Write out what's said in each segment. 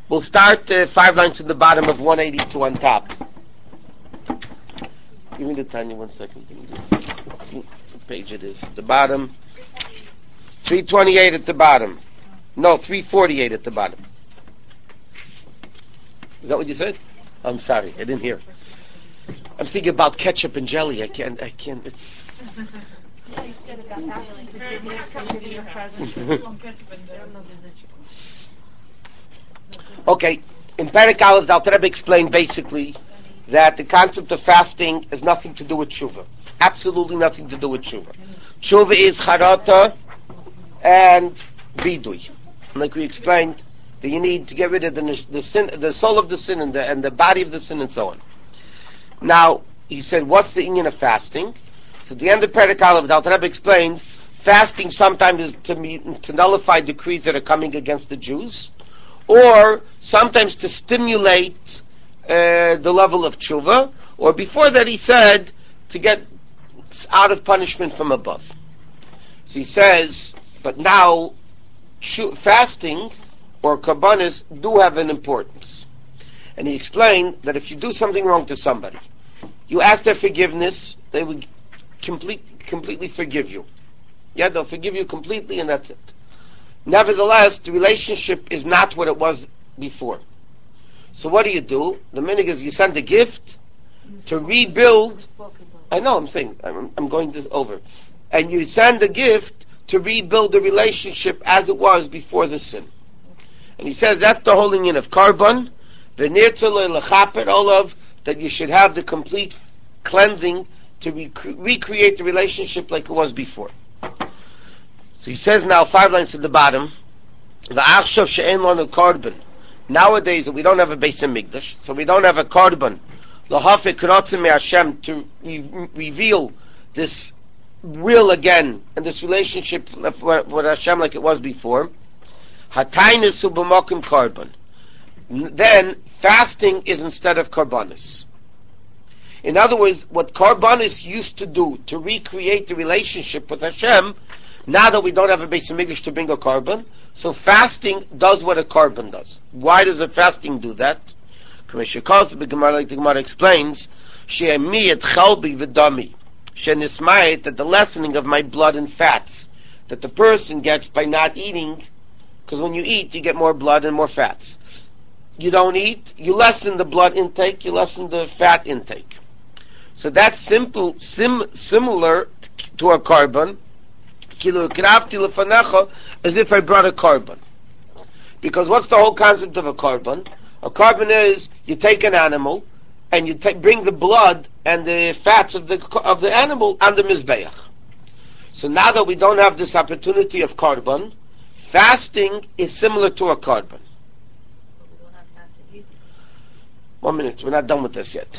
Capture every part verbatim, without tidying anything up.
We'll start uh, five lines at the bottom of one eighty-two on top. Give me the tiny one second. Give me this. What page it is? The bottom. three twenty-eight at the bottom. No, three forty-eight at the bottom. Is that what you said? I'm sorry, I didn't hear. I'm thinking about ketchup and jelly. I can't, I can't, it's... Yeah, you said about that. Okay, in Perek Aleph, the Alter Rebbe explained basically that the concept of fasting has nothing to do with tshuva. Absolutely nothing to do with tshuva. Tshuva is charata and vidui. Like we explained, that you need to get rid of the, the sin, the soul of the sin and the, and the body of the sin and so on. Now, he said, what's the inyan of fasting? So at the end of Perek Aleph, the Alter Rebbe explained, fasting sometimes is to, be, to nullify decrees that are coming against the Jews, or sometimes to stimulate uh, the level of tshuva, or before that he said, to get out of punishment from above. So he says, but now, fasting or karbanis do have an importance. And he explained that if you do something wrong to somebody, you ask their forgiveness, they will complete, completely forgive you. Yeah, they'll forgive you completely and that's it. Nevertheless, the relationship is not what it was before. So what do you do? The minhag is you send a gift to rebuild. I know, I'm saying, I'm, I'm going this over. And you send a gift to rebuild the relationship as it was before the sin. And he says that's the whole union of carbon, olav, that you should have the complete cleansing to rec- recreate the relationship like it was before. So he says now, five lines at the bottom, v'achshav she'en lanu carbon. Nowadays, we don't have a Beis Hamikdash, so we don't have a carbon. L'hafik rotzim me'Hashem, to re- reveal this will again, and this relationship with Hashem like it was before. Hatainus u'b'mokim carbon. Then, fasting is instead of karbanis. In other words, what karbanis used to do to recreate the relationship with Hashem, now that we don't have a Beis Hamikdash to bring a carbon, so fasting does what a carbon does. Why does a fasting do that? Commissioner calls the Gemara, like the Gemara explains, she'emiyet chalbi v'dami, she'nismayet, that the lessening of my blood and fats that the person gets by not eating, because when you eat, you get more blood and more fats. You don't eat, you lessen the blood intake, you lessen the fat intake. So that's simple, sim, similar to a carbon, as if I brought a carbon. Because what's the whole concept of a carbon? A carbon is, you take an animal, and you take, bring the blood and the fats of the of the animal on the mizbeach. So now that we don't have this opportunity of carbon, fasting is similar to a carbon. One minute, we're not done with this yet.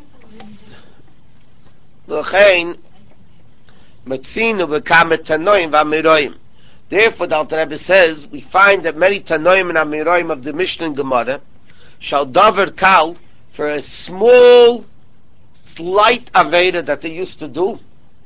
Therefore, the Alter Rebbe says, we find that many Tanoim and Amiroim of the Mishnah and Gemara shall davar kal, for a small, slight aveda that they used to do.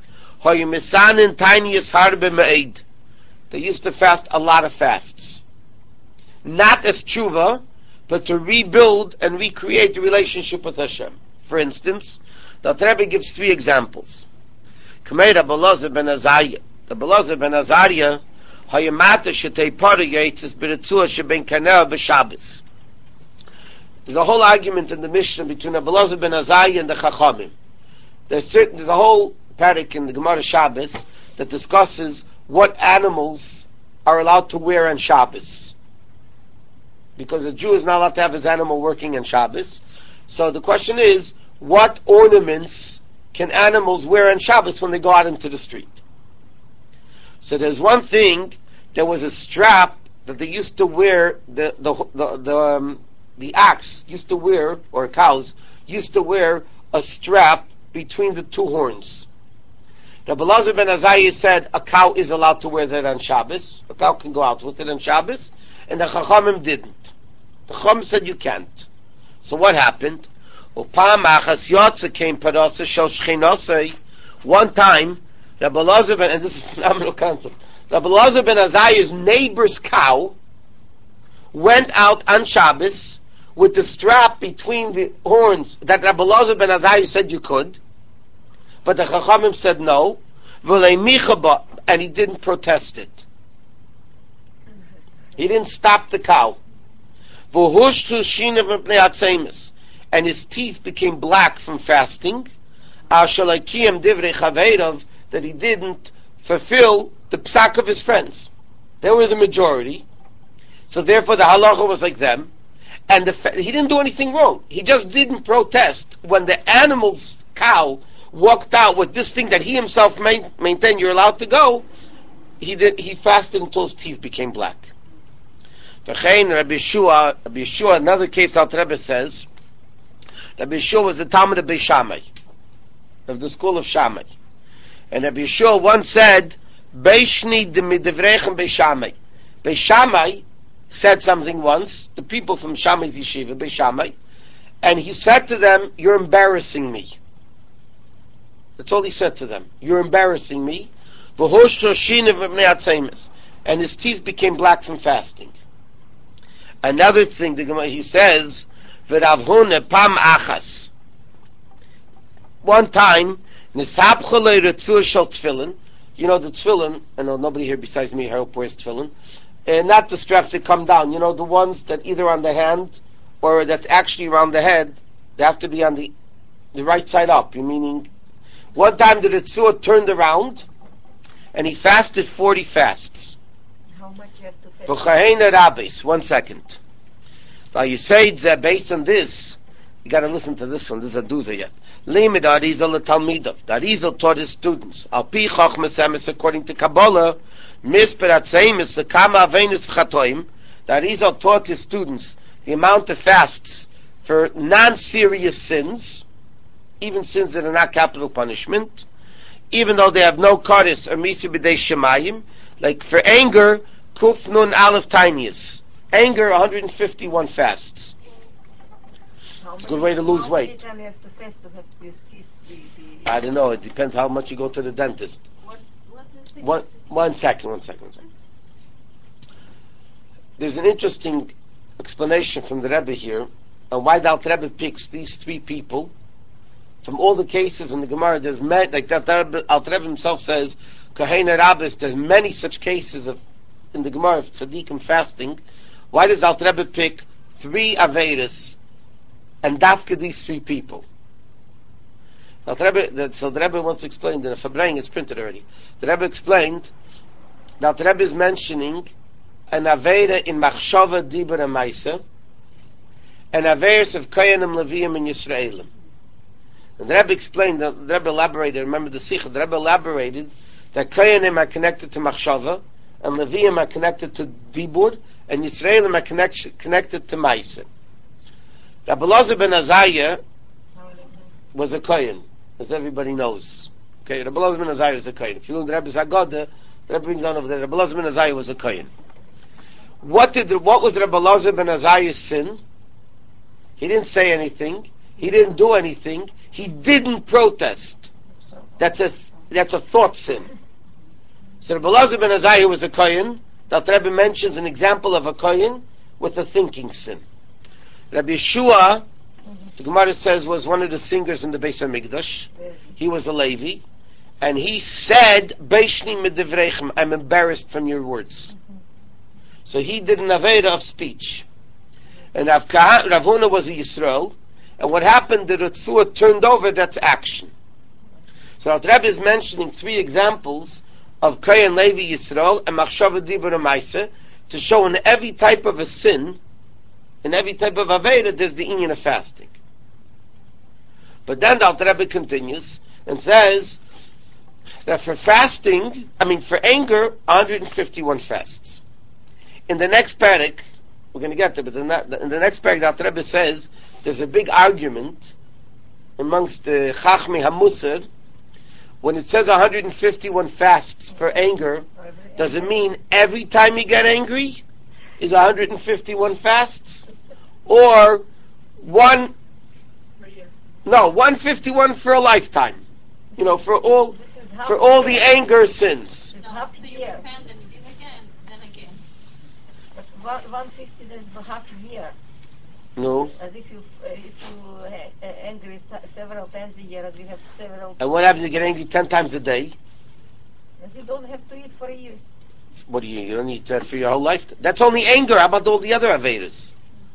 They used to fast a lot of fasts. Not as tshuva, but to rebuild and recreate the relationship with Hashem. For instance, the Alter Rebbe gives three examples. Kamei Rabbi Elazar ben Azariah. Rabbi Elazar ben Azariah, hayamata shetei parayetz is b'retzua sheben kanel b'Shabbos. There's a whole argument in the Mishnah between Rabbi Elazar ben Azariah and the Chachamim. There's certain, there's a whole parak in the Gemara Shabbos that discusses what animals are allowed to wear on Shabbos. Because a Jew is not allowed to have his animal working on Shabbos. So the question is, what ornaments can animals wear on Shabbos when they go out into the street? So there's one thing, there was a strap that they used to wear, the the the the, um, the ox used to wear, or cows used to wear a strap between the two horns. Rabbi Elazar ben Azariah said a cow is allowed to wear that on Shabbos. A cow can go out with it on Shabbos, and the Chachamim didn't. The Chachamim said you can't. So what happened? One time, Rabbi Elazar ben, and this is a phenomenal concept, Rabbi Elazar ben Azariah's neighbor's cow went out on Shabbos with the strap between the horns that Rabbi Elazar ben Azariah said you could, but the Chachamim said no, and he didn't protest it. He didn't stop the cow. And his teeth became black from fasting, that he didn't fulfill the psak of his friends. They were the majority. So therefore the halacha was like them. And the fa- he didn't do anything wrong. He just didn't protest when the animal's cow walked out with this thing that he himself main, maintained you're allowed to go. He did, he fasted until his teeth became black. V'chein Rabbi Yeshua, Rabbi Yeshua, another case Alter Rebbe says, Rabbi Yeshua was the Talmud of Beis Shammai, of the school of Shammai. And Rabbi Yeshua once said, Beishni de midivrechem Beis Shammai. Beis Shammai said something once, the people from Shammai's yeshiva, Beis Shammai, and he said to them, you're embarrassing me. That's all he said to them. You're embarrassing me. And his teeth became black from fasting. Another thing, the Gemara, he says, V'Rav Huna pam achas. One time, Nisabcha le'retzur shel tefillin. You know the tefillin, I know nobody here besides me, I hope wears tefillin. And not the straps that come down. You know the ones that either on the hand or that's actually around the head. They have to be on the the right side up. Meaning, one time the Ritzuah turned around and he fasted forty fasts. How much you have to fast? V'chahena rabbis. One second. Now you say that based on this, you got to listen to this one. This is a doozer yet. Limit Arizal the Talmidov. The Arizal taught his students. Al pi chachmas emes according to Kabbalah. Misperat seimis the kama avenus chatoim. The Arizal taught his students the amount of fasts for non-serious sins, even sins that are not capital punishment, even though they have no karis or misi b'dei shemayim, like for anger, kuf nun aleph tinius. Anger, one hundred fifty-one fasts. It's a good way to lose weight. How many times you have to fast to have your teeth be, be I don't know. It depends how much you go to the dentist. What, what's the thing? One, one second, one second, one second. There's an interesting explanation from the Rebbe here on why the Alter Rebbe picks these three people. From all the cases in the Gemara, there's many, like that Alter Rebbe himself says, Kahena Rabbis, there's many such cases of in the Gemara of tzaddikim fasting. Why does Alter Rebbe pick three Averis and dafka these three people? Now, the Rebbe, the, so the Rebbe once explained, in a Fabreing it's printed already. The Rebbe explained that the Rebbe is mentioning an Avera in Machshava, Dibur, and Maisa, and Averis of Koyanim, Leviim, and Yisraelim. And the Rebbe explained, the Rebbe elaborated, remember the Sikha, the Rebbe elaborated that Koyanim are connected to Machshava, and Leviim are connected to Dibur, and Yisraelim are connect, connected to Maisa. Rabbi Elazar ben Azariah was a Kohen, as everybody knows. Okay, Rabbi Elazar ben Azariah was a Kohen. If you look at the Rebbe's Haggadah, the Rebbe brings down over there, Rabbi Elazar ben Azariah was a Kohen. What did the, what was Rabbi Elazar ben Azariah's sin? He didn't say anything. He didn't do anything. He didn't protest. That's a that's a thought sin. So Rabbi Elazar ben Azariah was a Kohen. The Rebbe mentions an example of a Kohen with a thinking sin. Rabbi Yeshua, the Gemara says, was one of the singers in the Beis HaMikdash. He was a Levi. And he said, Beishni medivreichem, I'm embarrassed from your words. So he did an Aveda of speech. And Rav Huna was a Yisrael. And what happened, the Ritzuah turned over, that's action. So the Rebbe is mentioning three examples of Kohen Levi Yisrael and Machshava Dibur and Maisa to show in every type of a sin, in every type of Aveda, there's the inyan of fasting. But then the Alter Rebbe continues and says that for fasting, I mean for anger, one hundred fifty-one fasts. In the next parak, we're going to get to, but in, that, in the next parak, the Alter Rebbe says there's a big argument amongst the Chachmi HaMusar. When it says one hundred fifty-one fasts for anger, does it mean every time you get angry is one hundred fifty-one fasts? Or one, no, one hundred fifty-one for a lifetime. You know, for all, for all the anger sins. So after you repent and you give again, then again. one, one fifty is for half a year. No. As if you uh, if you uh, uh, angry se- several times a year, as you have several. And what happens if you get angry ten times a day? As you don't have to eat for years. What do you, you don't need that for your whole life? That's only anger. How about all the other Avedas?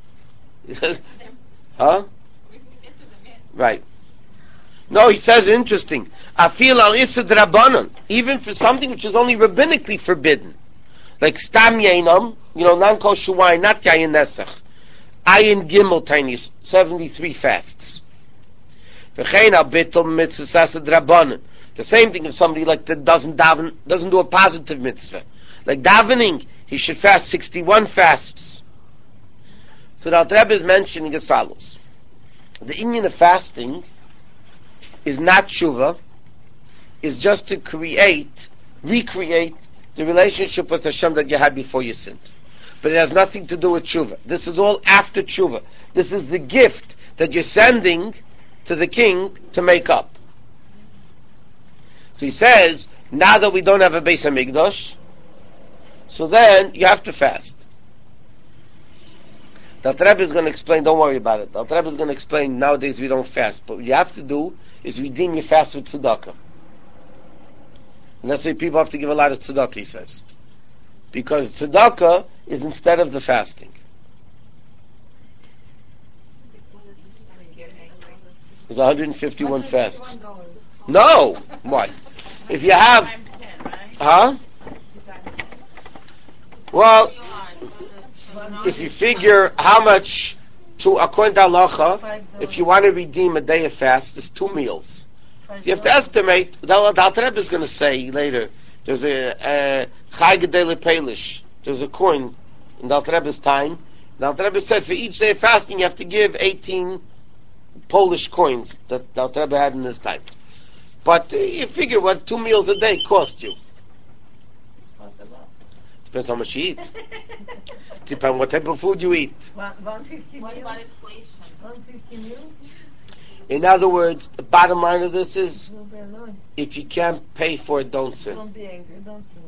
Huh? Right. No, he says interesting. Afil al isad rabbanon, even for something which is only rabbinically forbidden, like stam yainam, you know, non-kosher wine, not yayin nesach, ayin gimel tiny, seventy-three fasts. V'chein al bitul mitzvah asad rabbanon. The same thing if somebody like that doesn't daven, doesn't do a positive mitzvah, like davening, he should fast sixty-one fasts. So the Alter Rebbe is mentioning as follows: the inyan of fasting is not tshuva, is just to create, recreate the relationship with Hashem that you had before you sinned. But it has nothing to do with tshuva. This is all after tshuva. This is the gift that you're sending to the king to make up. So he says, now that we don't have a Beis HaMikdash, so then you have to fast. The Alter Rebbe is going to explain, don't worry about it. The Alter Rebbe is going to explain, nowadays we don't fast. But what you have to do is redeem your fast with tzedakah. And that's why people have to give a lot of tzedakah, he says. Because tzedakah is instead of the fasting. There's one hundred fifty-one fasts. No! Why? If you have... Huh? Well... If you figure how much, to according to halacha, if you want to redeem a day of fast, it's two meals. So you have to estimate. The Alter Rebbe is going to say later. There's a Chai Gedele Pelish. There's a coin in the Alter Rebbe's time. The Alter Rebbe said for each day of fasting you have to give eighteen Polish coins that the Alter Rebbe had in his time. But uh, you figure what two meals a day cost you. Depends how much you eat. Depends what type of food you eat. one fifty What about inflation? one fifty meals? In other words, the bottom line of this is, if you can't pay for it, don't sin. Don't be angry, don't sin.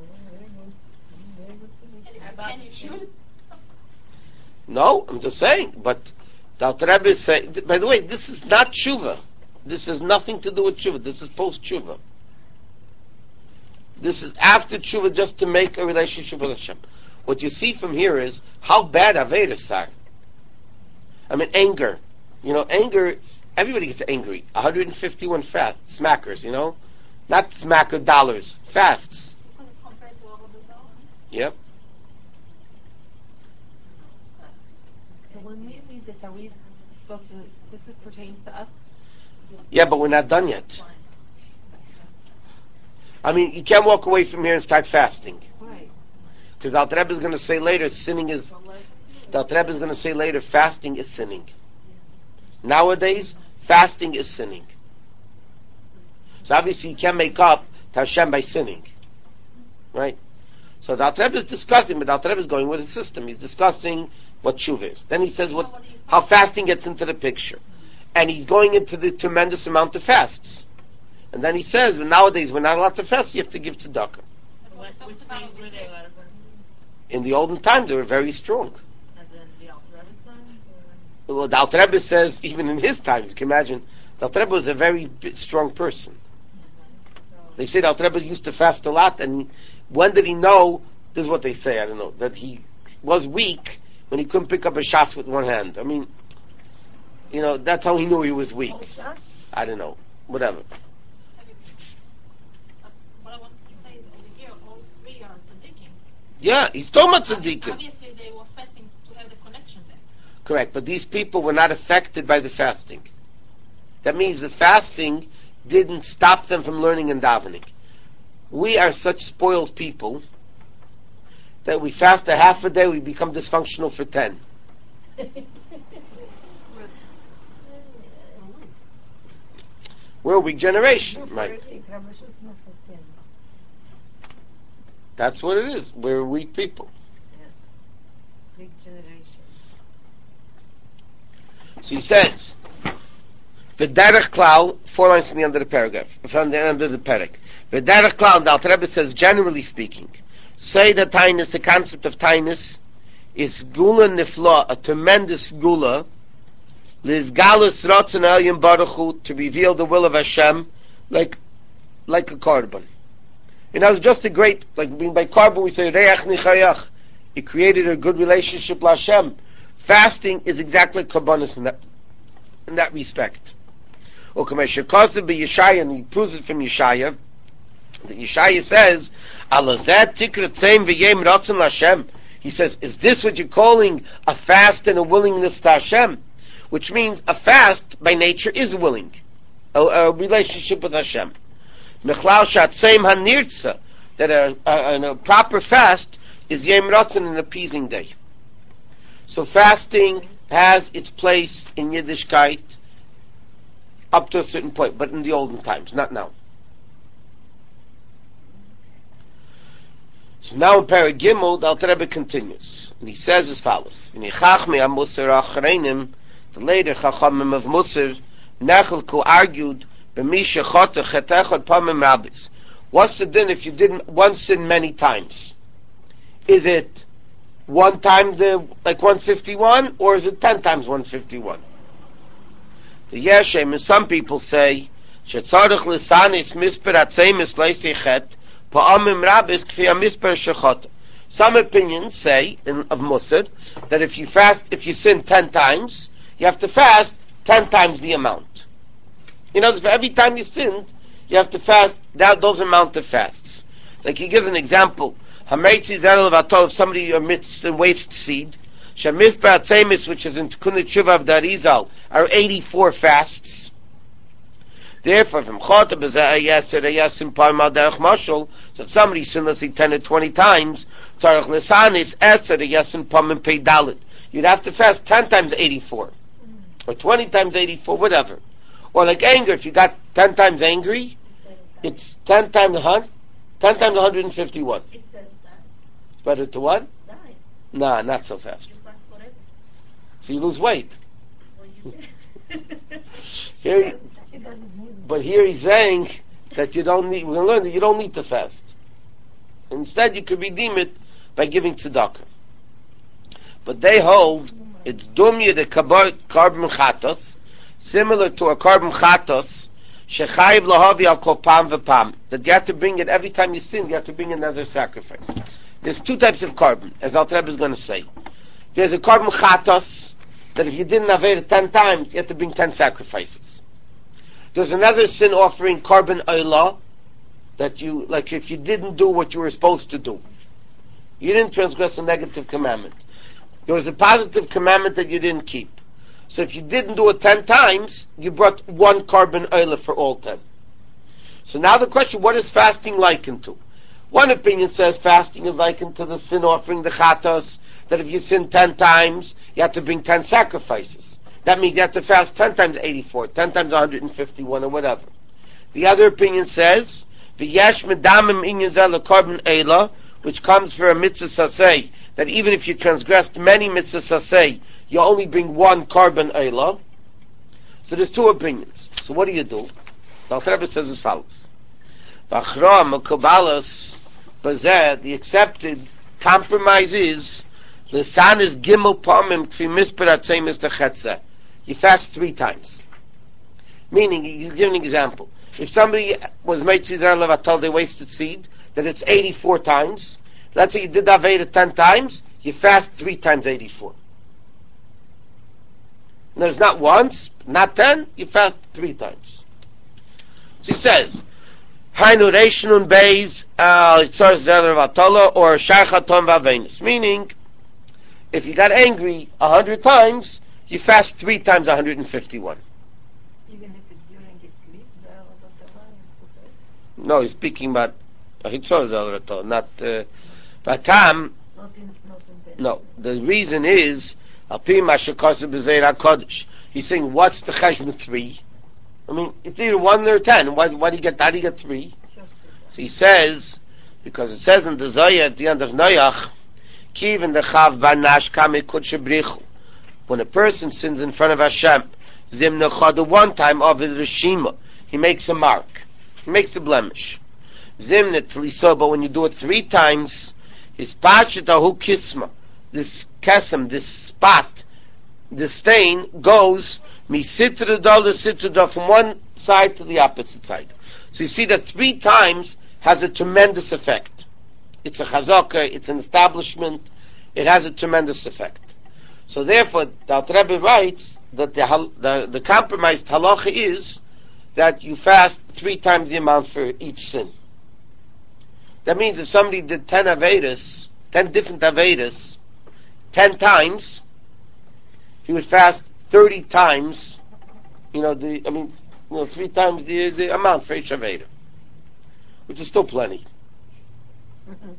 Very good solution. No, I'm just saying. But the Alter Rebbe is saying, by the way, this is not tshuva. This has nothing to do with tshuva. This is post tshuva. This is after tshuva, just to make a relationship with Hashem. What you see from here is how bad Avedas are. I mean, anger. You know, anger, everybody gets angry. one hundred fifty-one fat, smackers, you know? Not smacker dollars, fasts. Yep. So when we read this, are we supposed to, this is, pertains to us? Yeah, but we're not done yet. I mean, you can't walk away from here and start fasting. Right. Because the Alter Rebbe is going to say later, sinning is, the Alter Rebbe is going to say later, fasting is sinning. Nowadays, fasting is sinning. So obviously you can't make up to Hashem by sinning. Right? So the Alter Rebbe is discussing, but the Alter Rebbe is going with a system. He's discussing what tshuva is. Then he says what, how fasting gets into the picture. And he's going into the tremendous amount of fasts. And then he says, well, nowadays we're not allowed to fast, you have to give tzedakah. Which days were they allowed? In the olden times, they were very strong. And then the Alter Rebbe's time? Well, the Alter Rebbe says, even in his times, you can imagine, the Alter Rebbe was a very strong person. They say the Alter Rebbe used to fast a lot, and he, when did he know, this is what they say, I don't know, that he was weak when he couldn't pick up a shas with one hand. I mean, you know, that's how he knew he was weak. I don't know, whatever. What I wanted to say is over here, all three are tzaddikim. Yeah, he's talking about tzaddikim. Obviously, they were fasting to have the connection there. Correct, but these people were not affected by the fasting. That means the fasting didn't stop them from learning and davening. We are such spoiled people that we fast a half a day, we become dysfunctional for ten. We're a weak generation, right? That's what it is. We're weak people. Big generation. So he says, V'derech klal, four lines from the end of the paragraph, from the end of the parak. V'derech klal, the Alter Rebbe says, generally speaking, say that tainus, the concept of tainus, is gula nifla, a tremendous gula, lizgalus ratzon elyon baruch hu, to reveal the will of Hashem, like like a korban. You know, just a great, like being by korban we say reach nichayach. It created a good relationship with Hashem. Fasting is exactly korbanos in that in that respect. Ukameshakasim be Yeshaya, and he proves it from Yeshaya. That Yeshaya says, "Alazet tikrat tzeim v'yem ratzon l'Hashem." He says, "Is this what you're calling a fast and a willingness to Hashem?" Which means a fast by nature is willing, a, a relationship with Hashem. Mechlal shat tzeim hanirtza, that a, a, a proper fast is yem ratzon, an appeasing day. So fasting has its place in Yiddishkeit up to a certain point, but in the olden times, not now. So now in Parag Gimel, the Alter Rebbe continues, and he says as follows: the later Chachamim of Musar, Nechelku argued, what's the din if you didn't one sin many times? Is it one time the like one fifty-one, or is it ten times one fifty-one? The Yeshem, and some people say, shetzarich lisanis misper atzemis leisichet pa'amim rabis kfi misper shechot. Some opinions say in, of Musar that if you fast, if you sin ten times, you have to fast ten times the amount. You know, for every time you sinned, you have to fast that those amount of fasts. Like he gives an example. Hameitzi zerel v'atol, if somebody omits and wastes seed, shemisper atzemis, which is in Tikkun Tshuva of the Arizal, are eighty-four fasts. Therefore, from Chota b'zeh yeser yesim parmal derech mashal, so if somebody sinned, let's say ten or twenty times, tzarich lesanis eser yesim parmal pei dalit. You'd have to fast ten times eighty-four, or twenty times eighty-four, whatever. Or like anger, if you got ten times angry, it's ten times a hundred, ten times one hundred fifty-one. It's better to what? Nah, not so fast. So you lose weight. Here, but here he's saying that you don't need, we're going to learn that you don't need to fast. Instead, you could redeem it by giving tzedakah. But they hold it's dumya the carbon chatos, similar to a carbon chatos, shechayiv lahavi al kol pam v'pam, that you have to bring it every time you sin. You have to bring another sacrifice. There's two types of carbon, as Alter Rebbe is going to say. There's a carbon chatos, that if you didn't have it ten times, you have to bring ten sacrifices. There's another sin offering, carbon oila, that you, like if you didn't do what you were supposed to do. You didn't transgress a negative commandment. There was a positive commandment that you didn't keep. So if you didn't do it ten times, you brought one carbon oila for all ten. So now the question, what is fasting likened to? One opinion says fasting is likened to the sin offering, the chatos, that if you sin ten times, you have to bring ten sacrifices. That means you have to fast ten times eighty-four, ten times one hundred fifty-one, or whatever. The other opinion says, v'yesh medamim inyan zeh lekarbon eila, which comes for a mitzvah saseh, that even if you transgressed many mitzvah saseh, you only bring one carbon eila. So there's two opinions. So what do you do? The Alter Rebbe says as follows: V'achra mekubalos bazeh, the accepted compromise is l'san is gimel pamim kfi misper atzemis techetze. You fast three times. Meaning, he's giving an example. If somebody was made tzidar levatol, they wasted seed, then it's eighty-four times. Let's say you did Aveda ten times, you fast three times eighty-four. And there's not once, not ten, you fast three times. So he says, Hainu Reishnun Beis Itzar Zeler Vatola or Shachaton Vavenus. Meaning, if you got angry a hundred times, you fast three times one hundred fifty-one. Even if it's during his sleep, no, he's speaking about Itzar Zeler Vatola, not uh, Batam. not in, not in No, the reason is Alpi Mashakasa B'Zeir HaKodesh. He's saying, what's the cheshbon three? I mean, it's either one or ten. Why, why do you get, how do you get three? So he says, because it says in the Zohar at the end of Noach, Kiv in the Chav Banash Kame Kudshe Brichu. When a person sins in front of Hashem, Zim Nechadu one time of the Rishima, he makes a mark. He makes a blemish. Zim Netliso, but when you do it three times, his Pachit Ahu Kisma, this kesem, this spot, the stain goes misitra da l'sitra da from one side to the opposite side. So you see that three times has a tremendous effect. It's a chazaka, it's an establishment, it has a tremendous effect. So therefore, the Alter Rebbe writes that the, hal- the, the compromised halacha is that you fast three times the amount for each sin. That means if somebody did ten Avedas, ten different Avedas, ten times, he would fast thirty times, you know, the, I mean, you know, three times the, the amount for each Aveda. Which is still plenty. Mm-hmm.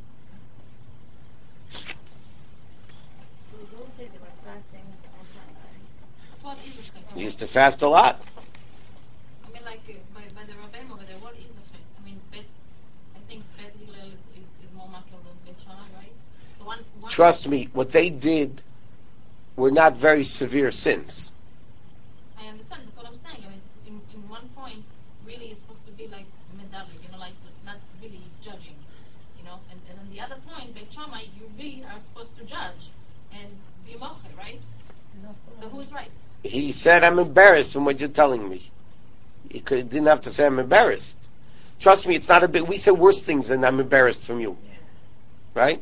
What is the chait? He used to fast a lot. I mean, like, uh, by, by the Rabbeim over there, what is the chait? I mean, bet, I think Bet Hillel is, is, is more makil than Bet Shammai, right? So one, one Trust me, what they did were not very severe sins. I understand, that's what I'm saying. I mean, in, in one point, really it's supposed to be like medallic, you know, like not really judging, you know. And, and on the other point, Bet Shammai, you really are supposed to judge and be moche, right? So who's right? He said, I'm embarrassed from what you're telling me. He could, didn't have to say I'm embarrassed. Trust me, it's not a bit, we say worse things than I'm embarrassed from you. Right?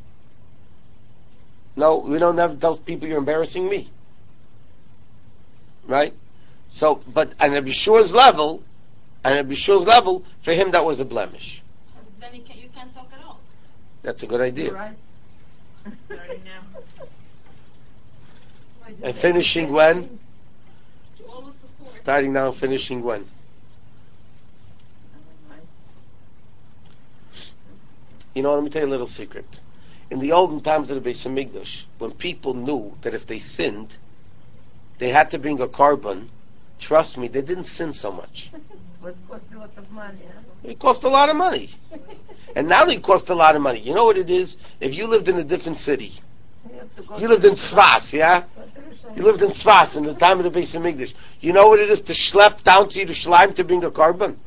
No, we don't ever tell people you're embarrassing me. Right? So, but on Rabbi Shua's level, on Rabbi Shua's level, for him that was a blemish. Then you can't, you can't talk at all. That's a good idea. Right. Starting now. And finishing when? To always support. Starting now, finishing when? You know, let me tell you a little secret. In the olden times of the Beis Hamikdash, when people knew that if they sinned, they had to bring a carbon, trust me, they didn't sin so much. Was cost a lot of money, huh? It cost a lot of money. And now it costs a lot of money. You know what it is? If you lived in a different city, You have to go you lived in Tzfas, yeah? to- You lived in Tzfas in the time of the Beis Hamikdash. You know what it is to schlep down to Yerushalayim to bring a carbon?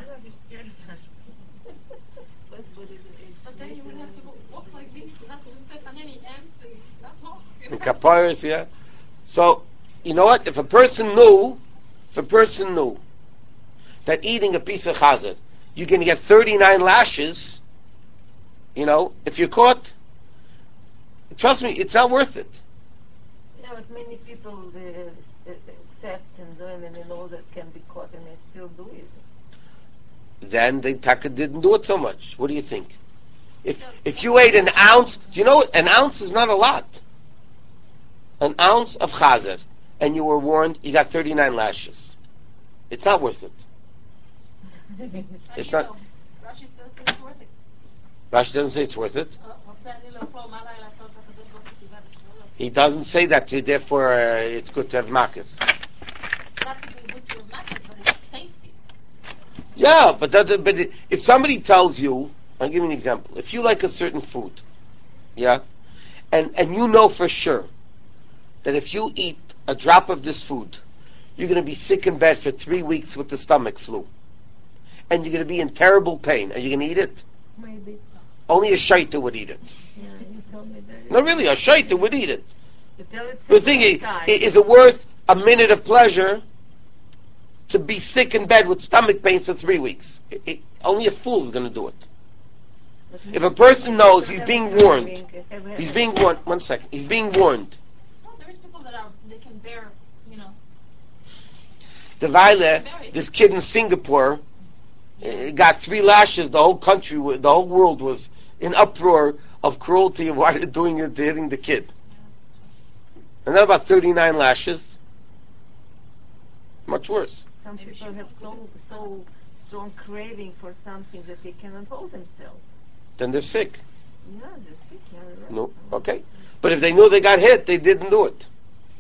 But then you would have to go walk like this, not to step on any ends, and that's all. You know? In Kaparis, yeah? So, you know what? If a person knew, if a person knew that eating a piece of chazir, you're going to get thirty-nine lashes, you know, if you're caught, trust me, it's not worth it. Yeah, but many people uh, accept and learn and they know that can be caught and they still do it. Then the taka didn't do it so much. What do you think? If if you ate an ounce, do you know what? An ounce is not a lot. An ounce of chazir, and you were warned, you got thirty-nine lashes. It's not worth it. It's not. Rashi says it's worth it. Rashi doesn't say it's worth it. Uh, רוצה אני לא פה, מה עליי לעשות לקדוש ברוך הוא ציווה בשבילו? He doesn't say that, therefore uh, it's good to have makas. Not to be good to your mouth, but it's tasty. Yeah, but that, but if somebody tells you, I'll give you an example. If you like a certain food, yeah, and and you know for sure that if you eat a drop of this food, you're going to be sick in bed for three weeks with the stomach flu, and you're going to be in terrible pain. Are you going to eat it? Maybe. Only a shaita would eat it. Yeah, you told me that. No, really, a shaita would eat it. But tell it The thing is, time. is it worth a minute of pleasure to be sick in bed with stomach pain for three weeks? It, it, only a fool is going to do it. But If a person knows he's being warned, Have- have- he's being warned. One second, he's being warned. No, there is people that are, they can bear, you know. The Weile, this kid in Singapore uh, got three lashes. The whole country, wa- the whole world was in uproar of cruelty of why they're doing it, they're hitting the kid. And then about thirty-nine lashes. Much worse. Some people have so so strong craving for something that they cannot hold themselves. Then they're sick. Yeah, they're sick. Yeah, right. No, okay. But if they knew they got hit, they didn't do it.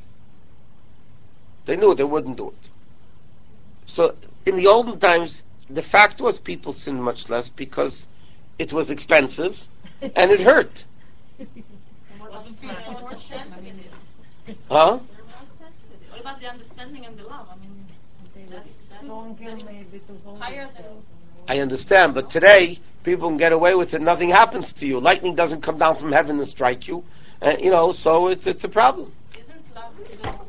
They knew they wouldn't do it. So in the olden times, the fact was people sinned much less because it was expensive and it hurt. And what about the fear and what the shame? I mean, Huh? what about the understanding and the love? I mean, They were that's, that's, stronger that's maybe to hold higher than. themselves. I understand, but today people can get away with it. Nothing happens to you. Lightning doesn't come down from heaven and strike you. Uh, you know, so it's it's a problem. Isn't love, you know,